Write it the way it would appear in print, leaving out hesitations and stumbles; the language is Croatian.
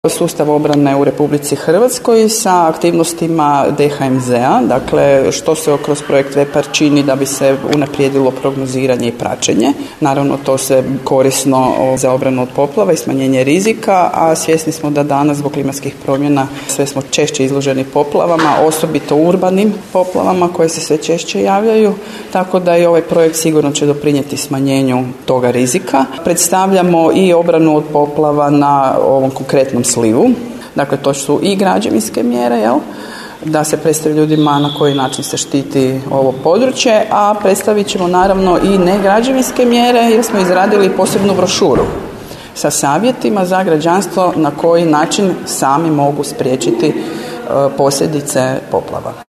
Sustav obrane u Republici Hrvatskoj sa aktivnostima DHMZ-a, dakle što se kroz projekt VEPAR čini da bi se unaprijedilo prognoziranje i praćenje. Naravno to se korisno za obranu od poplava i smanjenje rizika, a svjesni smo da danas zbog klimatskih promjena sve smo češće izloženi poplavama, osobito urbanim poplavama koje se sve češće javljaju, tako da i ovaj projekt sigurno će doprinijeti smanjenju toga rizika. Predstavljamo i obranu od poplava na ovom konkretnom slivu. Dakle, to su i građevinske mjere, da se predstavi ljudima na koji način se štiti ovo područje, a predstavit ćemo naravno i negrađevinske mjere jer smo izradili posebnu brošuru sa savjetima za građanstvo na koji način sami mogu spriječiti posljedice poplava.